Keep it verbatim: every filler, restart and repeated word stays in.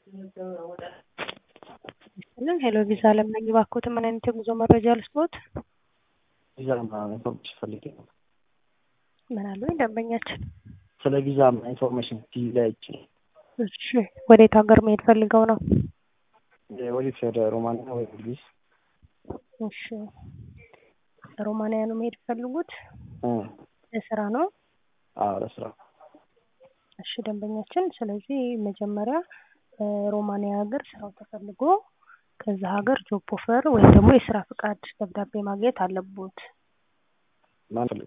ምን ሄሎ ቪዛ ለምን ይባክዎት ምን አይነት የጉዞ መረጃ ልስጥዎት? ቪዛ ኢንፎርሜሽን ፈልጌ ነው። ምን አሉ ደንበኛችን? ስለ ቪዛ ኢንፎርሜሽን ዲላይች። እሺ ወዴት ሀገር መሄድ ፈልገው ነው? ወዴት? ወደ ሮማንያ ወይ ግሪስ? እሺ ሮማንያ ነው መሄድ ፈልጉት? እ ለስራ ነው? አዎ ለስራ። እሺ ደንበኛችን ስለዚህ መጀመሪያ ሮማንያ ሀገር ስራው ተፈልጎ ከዛ ሀገር ጆብ ኦፈር ወይ ደግሞ የስራ ፍቃድ ደብዳቤ ማግኘት አለቦት። ማለት